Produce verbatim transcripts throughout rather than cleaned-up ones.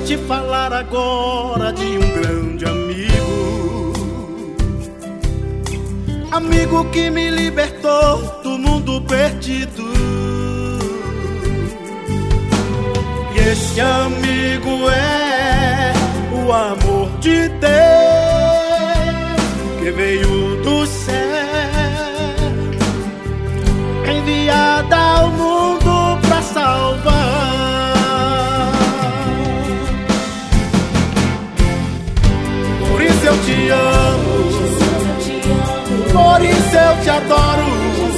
te falar agora de um grande amigo, amigo que me libertou do mundo perdido. E esse amigo é o amor de Deus que veio do céu, enviado ao mundo pra salvar. Por isso eu te amo, por isso eu te adoro.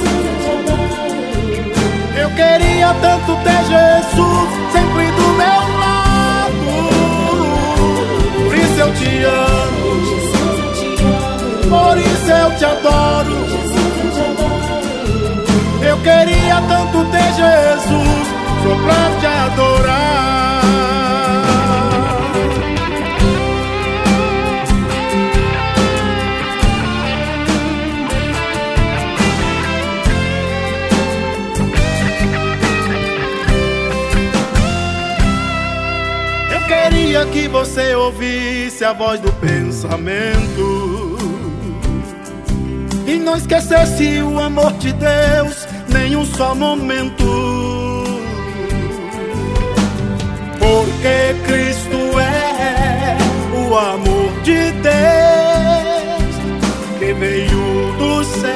Eu queria tanto ter Jesus sempre do meu lado. Por isso eu te amo, por isso eu te adoro. Eu queria tanto ter Jesus só pra te adorar. Eu queria que você ouvisse a voz do pensamento e não esquecesse o amor de Deus nem um só momento. Porque Cristo é o amor de Deus que veio do céu,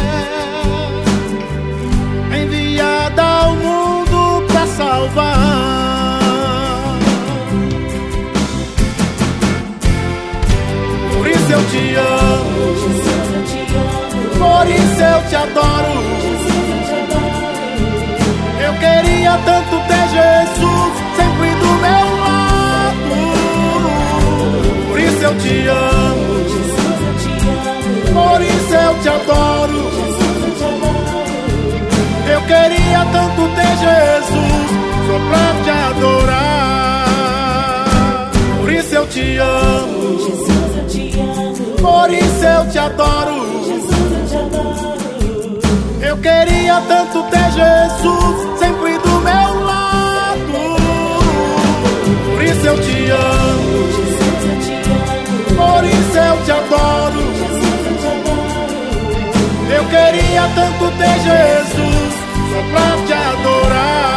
enviado ao mundo pra salvar. Por isso eu te amo, por isso eu te adoro. Eu queria tanto ter Jesus sempre do meu lado. Por isso eu te amo, por isso eu te adoro. Eu queria tanto ter Jesus só pra te adorar. Por isso eu te amo, por isso eu te adoro. Eu queria tanto ter Jesus sempre do meu lado. Por isso eu te amo, por isso eu te adoro. Eu queria tanto ter Jesus só pra te adorar.